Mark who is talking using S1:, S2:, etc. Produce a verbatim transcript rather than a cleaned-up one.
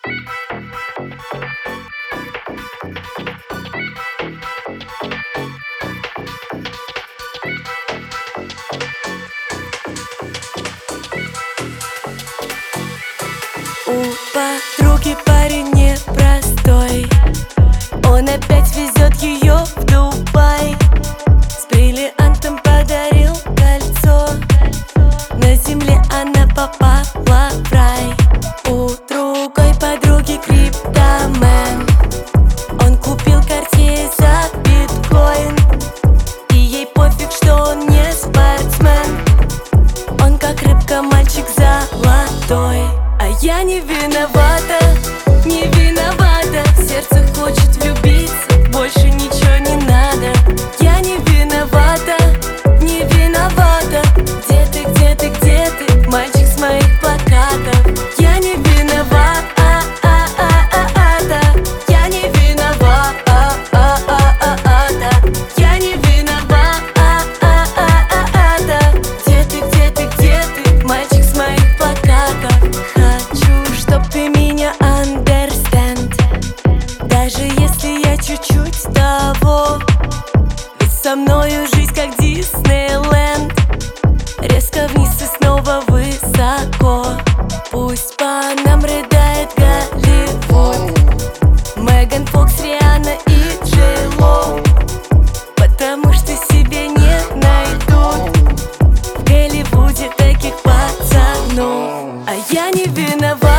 S1: У подруги парень непростой, он опять везет ее в Дубай. С бриллиантом подарил кольцо, на земле она попала в рай. У другой подруги криптомен, он купил Cartier за биткоин, и ей пофиг, что он не спортсмен. Он как рыбка, мальчик золотой. А я не виновата, не виновата. Сердце хочет влюбиться, больше ничего не надо. Я не виновата, не виновата. Где ты, где ты, где ты, мальчик с моих плакатов? Я не виновата, я не виновата, я не виновата. Где ты, где ты, где ты, мальчик с моих плакатов? Хочу, чтоб ты меня understand, даже если я чуть-чуть того. Ведь со мною жизнь как Диснейленд, резко вниз и снова высоко. Пусть по нам рыдает Голливуд, Меган Фокс, Риhanna и Джей Ло, потому что себе не найдут в Голливуде таких пацанов. А я не виновата,